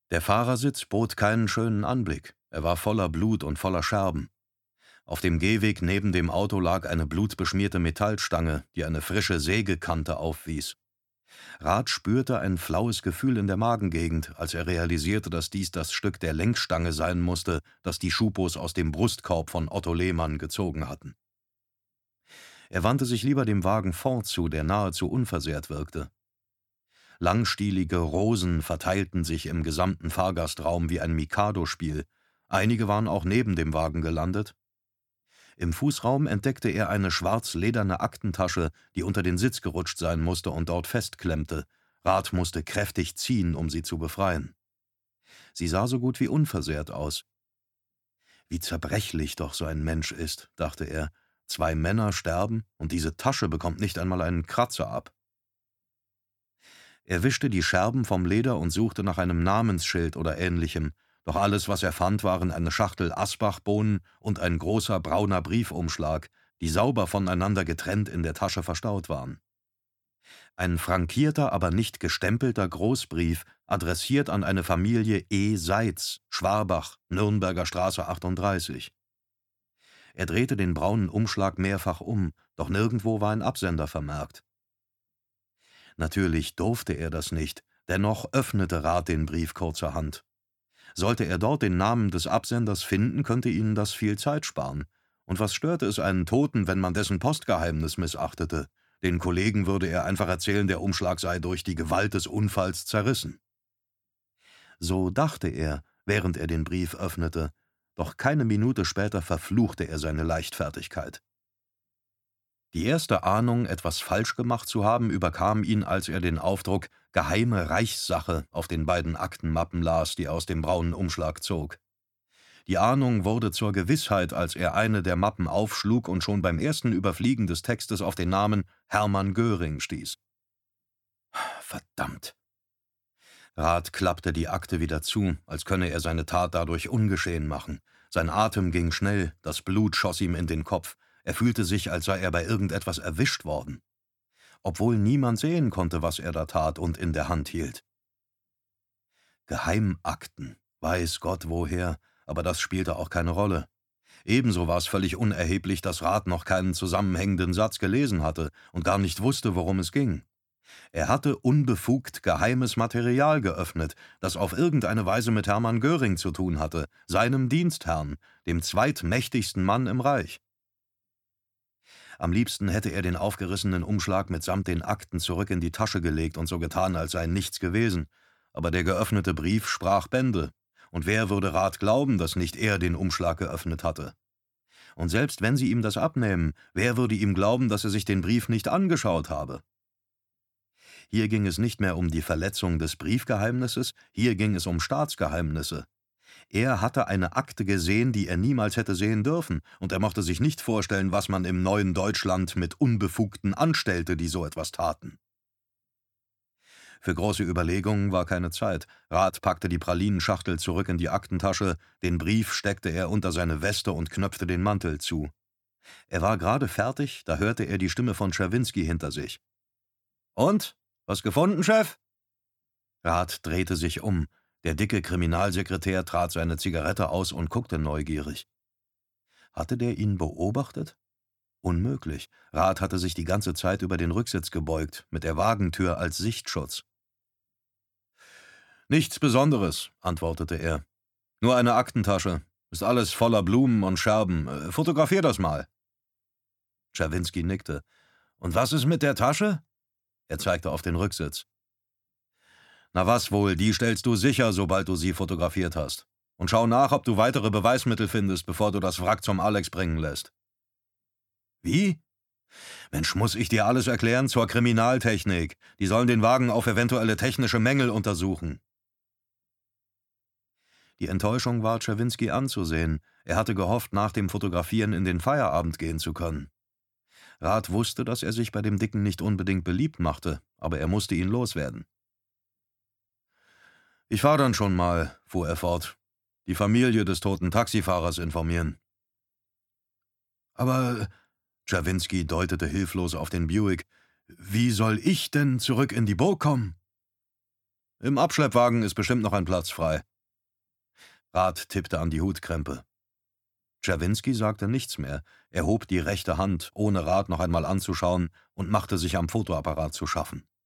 Der Fahrersitz bot keinen schönen Anblick. Er war voller Blut und voller Scherben. Auf dem Gehweg neben dem Auto lag eine blutbeschmierte Metallstange, die eine frische Sägekante aufwies. Rath spürte ein flaues Gefühl in der Magengegend, als er realisierte, dass dies das Stück der Lenkstange sein musste, das die Schupos aus dem Brustkorb von Otto Lehmann gezogen hatten. Er wandte sich lieber dem Wagen Ford zu, der nahezu unversehrt wirkte. Langstielige Rosen verteilten sich im gesamten Fahrgastraum wie ein Mikado-Spiel. Einige waren auch neben dem Wagen gelandet. Im Fußraum entdeckte er eine schwarz-lederne Aktentasche, die unter den Sitz gerutscht sein musste und dort festklemmte. Rath musste kräftig ziehen, um sie zu befreien. Sie sah so gut wie unversehrt aus. Wie zerbrechlich doch so ein Mensch ist, dachte er. 2 Männer sterben und diese Tasche bekommt nicht einmal einen Kratzer ab. Er wischte die Scherben vom Leder und suchte nach einem Namensschild oder Ähnlichem, doch alles, was er fand, waren eine Schachtel Asbachbohnen und ein großer brauner Briefumschlag, die sauber voneinander getrennt in der Tasche verstaut waren. Ein frankierter, aber nicht gestempelter Großbrief, adressiert an eine Familie E. Seitz, Schwarbach, Nürnberger Straße 38. Er drehte den braunen Umschlag mehrfach um, doch nirgendwo war ein Absender vermerkt. Natürlich durfte er das nicht, dennoch öffnete Rath den Brief kurzerhand. Sollte er dort den Namen des Absenders finden, könnte ihnen das viel Zeit sparen. Und was störte es einen Toten, wenn man dessen Postgeheimnis missachtete? Den Kollegen würde er einfach erzählen, der Umschlag sei durch die Gewalt des Unfalls zerrissen. So dachte er, während er den Brief öffnete, doch keine Minute später verfluchte er seine Leichtfertigkeit. Die erste Ahnung, etwas falsch gemacht zu haben, überkam ihn, als er den Aufdruck »Geheime Reichssache« auf den beiden Aktenmappen las, die er aus dem braunen Umschlag zog. Die Ahnung wurde zur Gewissheit, als er eine der Mappen aufschlug und schon beim ersten Überfliegen des Textes auf den Namen Hermann Göring stieß. Verdammt! Rath klappte die Akte wieder zu, als könne er seine Tat dadurch ungeschehen machen. Sein Atem ging schnell, das Blut schoss ihm in den Kopf. Er fühlte sich, als sei er bei irgendetwas erwischt worden. Obwohl niemand sehen konnte, was er da tat und in der Hand hielt. Geheimakten, weiß Gott woher, aber das spielte auch keine Rolle. Ebenso war es völlig unerheblich, dass Rath noch keinen zusammenhängenden Satz gelesen hatte und gar nicht wusste, worum es ging. Er hatte unbefugt geheimes Material geöffnet, das auf irgendeine Weise mit Hermann Göring zu tun hatte, seinem Dienstherrn, dem zweitmächtigsten Mann im Reich. Am liebsten hätte er den aufgerissenen Umschlag mitsamt den Akten zurück in die Tasche gelegt und so getan, als sei nichts gewesen. Aber der geöffnete Brief sprach Bände. Und wer würde Rath glauben, dass nicht er den Umschlag geöffnet hatte? Und selbst wenn sie ihm das abnehmen, wer würde ihm glauben, dass er sich den Brief nicht angeschaut habe? Hier ging es nicht mehr um die Verletzung des Briefgeheimnisses, hier ging es um Staatsgeheimnisse. Er hatte eine Akte gesehen, die er niemals hätte sehen dürfen, und er mochte sich nicht vorstellen, was man im neuen Deutschland mit Unbefugten anstellte, die so etwas taten. Für große Überlegungen war keine Zeit. Rath packte die Pralinenschachtel zurück in die Aktentasche, den Brief steckte er unter seine Weste und knöpfte den Mantel zu. Er war gerade fertig, da hörte er die Stimme von Czerwinski hinter sich. »Und? Was gefunden, Chef?« Rath drehte sich um. Der dicke Kriminalsekretär trat seine Zigarette aus und guckte neugierig. Hatte der ihn beobachtet? Unmöglich. Rath hatte sich die ganze Zeit über den Rücksitz gebeugt, mit der Wagentür als Sichtschutz. »Nichts Besonderes«, antwortete er. »Nur eine Aktentasche. Ist alles voller Blumen und Scherben. Fotografier das mal.« Czerwinski nickte. »Und was ist mit der Tasche?« Er zeigte auf den Rücksitz. »Na was wohl, die stellst du sicher, sobald du sie fotografiert hast. Und schau nach, ob du weitere Beweismittel findest, bevor du das Wrack zum Alex bringen lässt.« »Wie? Mensch, muss ich dir alles erklären zur Kriminaltechnik. Die sollen den Wagen auf eventuelle technische Mängel untersuchen.« Die Enttäuschung war Czerwinski anzusehen. Er hatte gehofft, nach dem Fotografieren in den Feierabend gehen zu können. Rath wusste, dass er sich bei dem Dicken nicht unbedingt beliebt machte, aber er musste ihn loswerden. »Ich fahr dann schon mal«, fuhr er fort, »die Familie des toten Taxifahrers informieren.« »Aber«, Czerwinski deutete hilflos auf den Buick, »wie soll ich denn zurück in die Burg kommen?« Im Abschleppwagen ist bestimmt noch ein Platz frei. Rat tippte an die Hutkrempe. Czerwinski sagte nichts mehr. Er hob die rechte Hand, ohne Rat noch einmal anzuschauen, und machte sich am Fotoapparat zu schaffen.